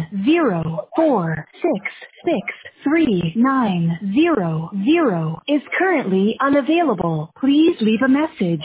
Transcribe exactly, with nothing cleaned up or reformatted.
zero four six six three nine zero zero is currently unavailable. Please leave a message.